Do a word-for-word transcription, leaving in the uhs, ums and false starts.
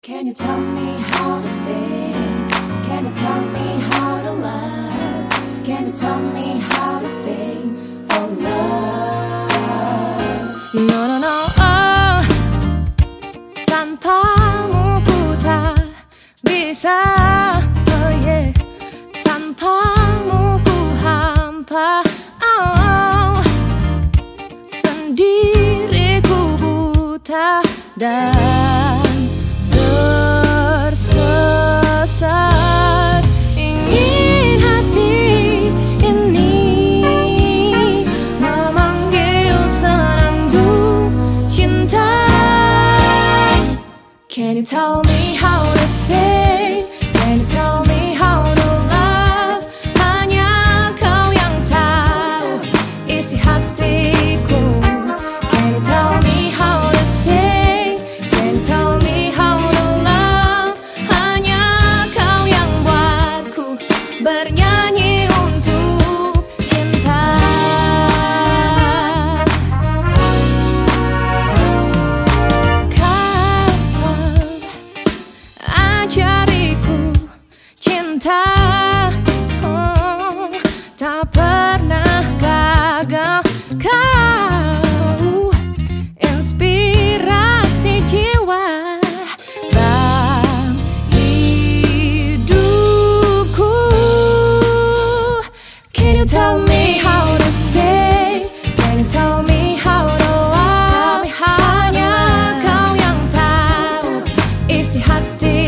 Can you tell me how to sing? Can you tell me how to love? Can you tell me how to sing for love? No, no, no, oh. tanpamu ku tak bisa, oh yeah. Tanpamu ku hampa, oh. Sendiri ku buta dan tersesat. Ingin hati ini memanggil senandung cinta. Can you tell me how to sing? Can you tell me how to love? Hanya kau yang tahu isi hatiku. Can you tell me how to sing? Can you tell me how to love? Hanya kau yang buatku bernyanyi untuk cinta. Kau ajariku cinta, oh, tak pernah gagal. Kau inspirasi jiwa dalam hidupku. Can you tell me how to sing? Can you tell me how to love? Hanya kau yang tahu isi hati.